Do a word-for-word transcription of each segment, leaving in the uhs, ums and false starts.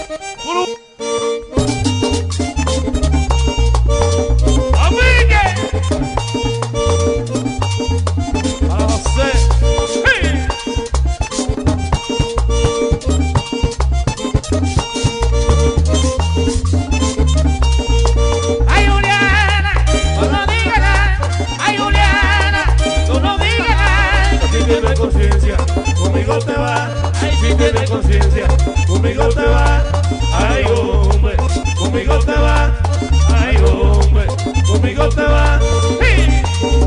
Conmigo te vas, ay, si tienes conciencia, conmigo te vas, ay, hombre, conmigo te vas, ay, hombre, conmigo te vas. ¡Sí!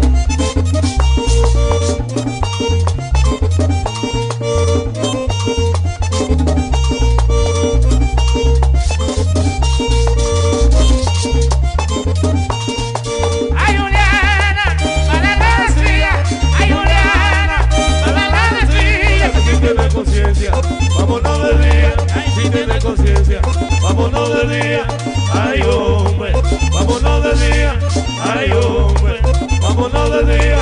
Vámonos de día, ay, si tienes conciencia, vámonos de día, ay, hombre, vámonos de día, ay, hombre, vámonos de día.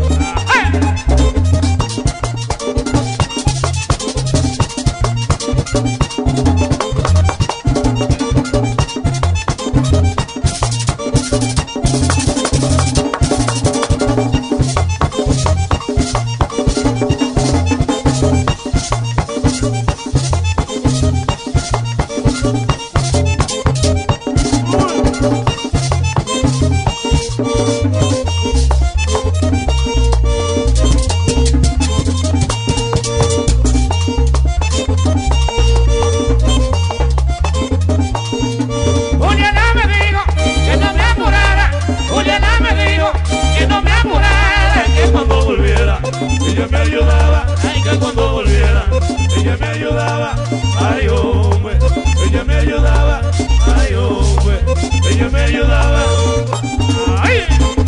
Ella me ayudaba, ay, que cuando volviera, ella me ayudaba, ay, hombre, ella me ayudaba, ay, hombre, ella me ayudaba, ay.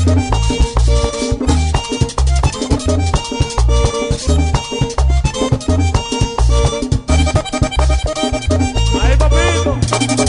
Ay, papito.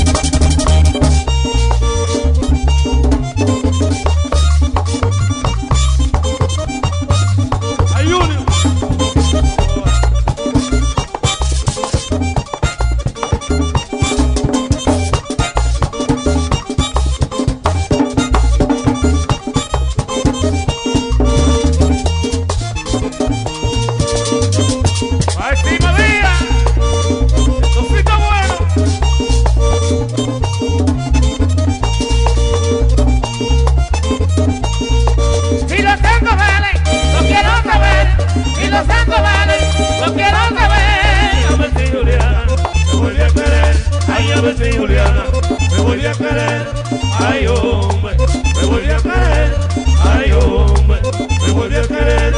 A ver si Juliana me volví a querer, ay, hombre, me volví a querer, ay, hombre, me volví a querer.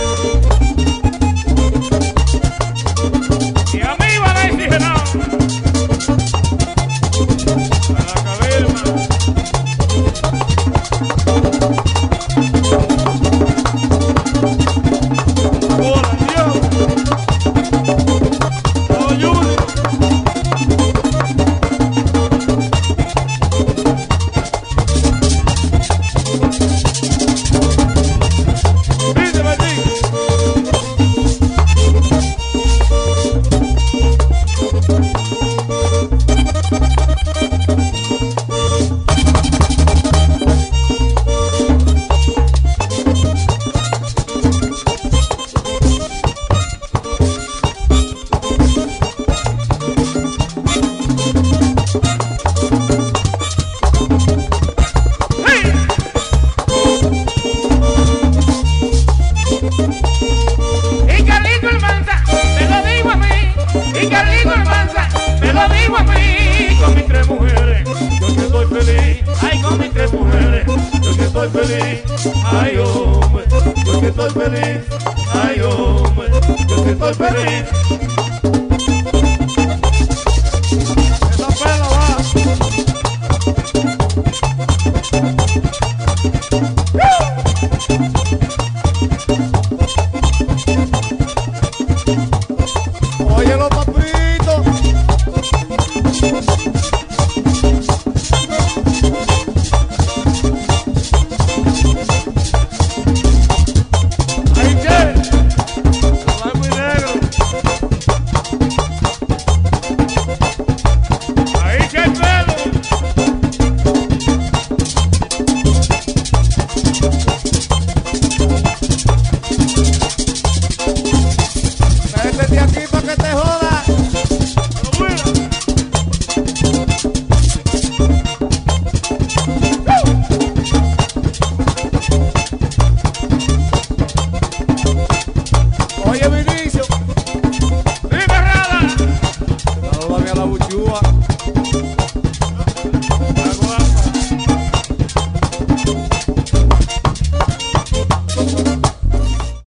Y a mí van a decir no. A la cabeza. Hola, Dios. Oh, Juli. Ay, con mis tres mujeres, yo que estoy feliz, ay, hombre, yo que estoy feliz, ay, hombre, yo que estoy feliz.